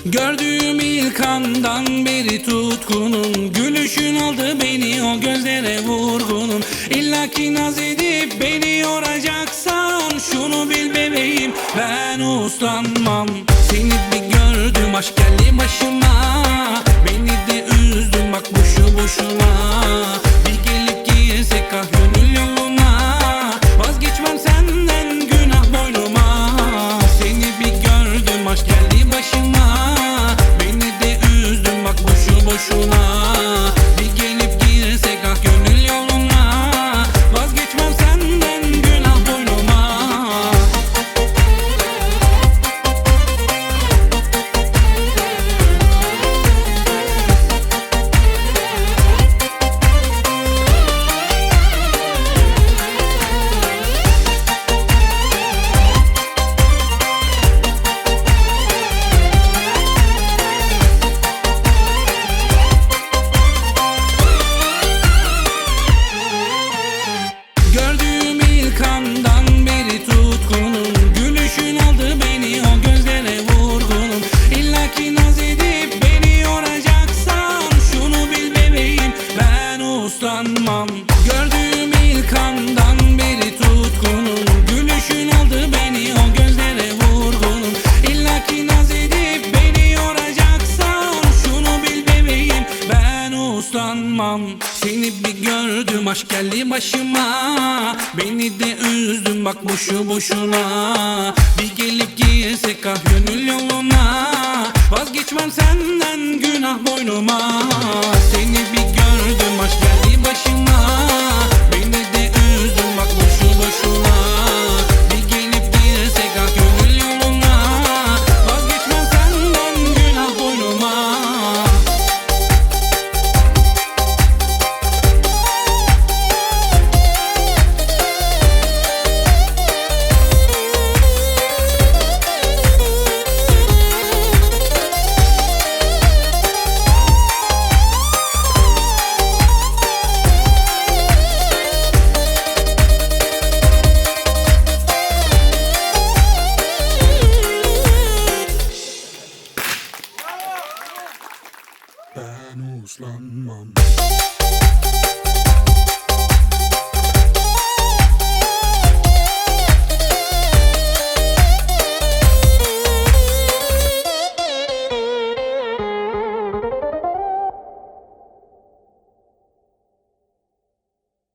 Gördüğüm ilk andan beri tutkunum. Gülüşün aldı beni, o gözlere vurgunum. İlla ki naz edip beni yoracaksan şunu bil bebeğim, ben uslanmam. Seni bir gördüm, aşk geldi başıma. Beni de üzdün bak boşu boşuna. Bir gelip girsek ah gönül yoluna. Vazgeçmem senden, günah boynuma. Seni bir gördüm, aşk geldi başıma. Beni de üzdün bak boşu boşuna. Bir gelip girsek ah gönül yoluna. Vazgeçmem senden, günah boynuma. Gördüğüm ilk andan beri tutkunum. Gülüşün aldı beni, o gözlere vurgunum. İlla ki naz edip beni yoracaksan şunu bil bebeğim, ben uslanmam. Gördüğüm ilk andan beri tutkunum. Gülüşün aldı beni, o gözlere vurgunum. İlla ki naz edip beni yoracaksan şunu bil bebeğim, ben uslanmam. Seni bir gördüm, aşk geldi başıma. Beni de üzdün bak boşu boşuna. Bir gelip girsek ah gönül yoluna. Vazgeçmem senden, günah boynuma. Seni bir gördüm, aşk geldi başıma. Beni de üzdün bak boşu boşuna. Bir gelip girsek ah gönül yoluna. Vazgeçmem senden, günah boynuma. Ben uslanmam.